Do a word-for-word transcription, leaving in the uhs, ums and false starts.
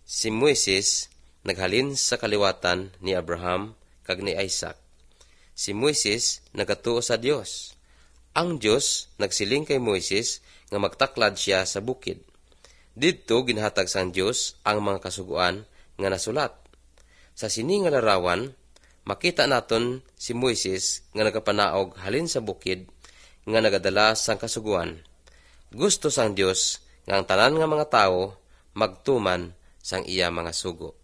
Si Moises naghalin sa kaliwatan ni Abraham kag ni Isaac. Si Moises nagatuo sa Dios. Ang Dios nagsiling kay Moises nga magtaklad siya sa bukid. Didto ginhatag sang Dios ang mga kasuguan nga nasulat. Sa sini nga larawan, makita naton si Moises nga nagapanaog halin sa bukid nga nagadala sang kasuguan. Gusto sang Dios nga ang tanan nga mga tawo magtuman sang iya mga sugo.